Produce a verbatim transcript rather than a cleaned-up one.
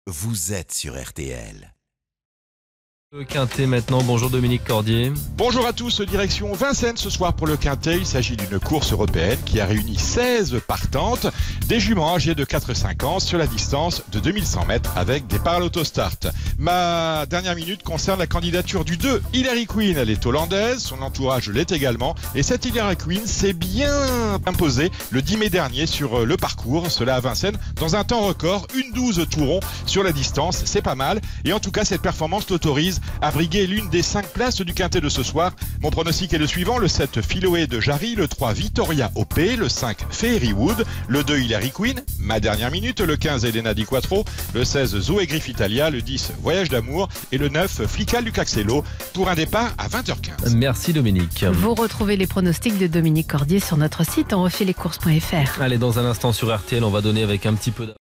vous êtes sur R T L. Le Quintet maintenant, bonjour Dominique Cordier. Bonjour à tous, direction Vincennes ce soir pour le Quintet. Il s'agit d'une course européenne qui a réuni seize partantes, des juments âgées de quatre et cinq ans sur la distance de deux mille cent mètres avec des parallel autostart. Ma dernière minute concerne la candidature du deux, Hilary Queen. Elle est hollandaise, son entourage l'est également. Et cette Hilary Queen s'est bien imposée le dix mai dernier sur le parcours, cela à Vincennes, dans un temps record, une douze tout rond sur la distance. C'est pas mal. Et en tout cas, cette performance l'autorise à briguer l'une des cinq places du Quintet de ce soir. Mon pronostic est le suivant: le sept Philoé de Jarry, le trois Vittoria O P, le cinq Fairywood, le deux Hilary Queen, ma dernière minute, le quinze Elena Di Quattro, le seize Zoé Griff Italia, le dix Voyage d'amour et le neuf Flical du Caxello pour un départ à vingt heures quinze. Merci Dominique. Vous retrouvez les pronostics de Dominique Cordier sur notre site en refait les courses point F R. Allez, dans un instant sur R T L, on va donner avec un petit peu